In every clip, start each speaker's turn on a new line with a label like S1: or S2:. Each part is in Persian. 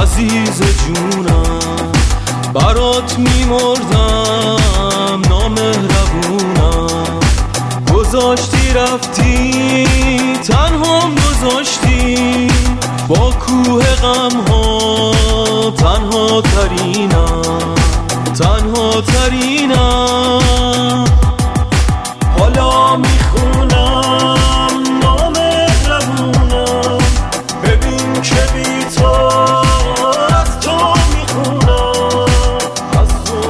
S1: عزیز جونم، برات میمردم نامهربونم. گذاشتی رفتی تنهام گذاشتی، با کوه غم ها تنها ترینم، تنها ترینم. حالا میخونم نامهربونم، ببین که بی تو از تو میخونم، از تو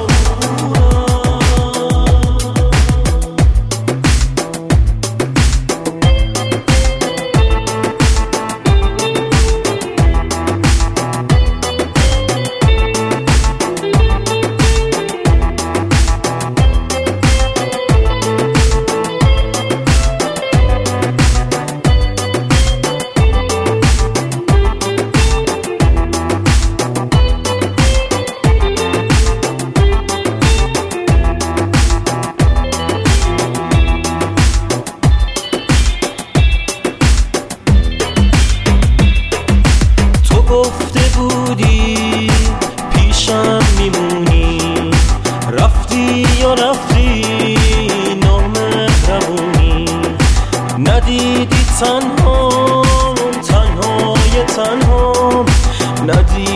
S1: گفته بودی پیشم میمونی، رفتی یا رفتی نامهربونی. ندیدی تنهام تنهای تنهام، ندیدی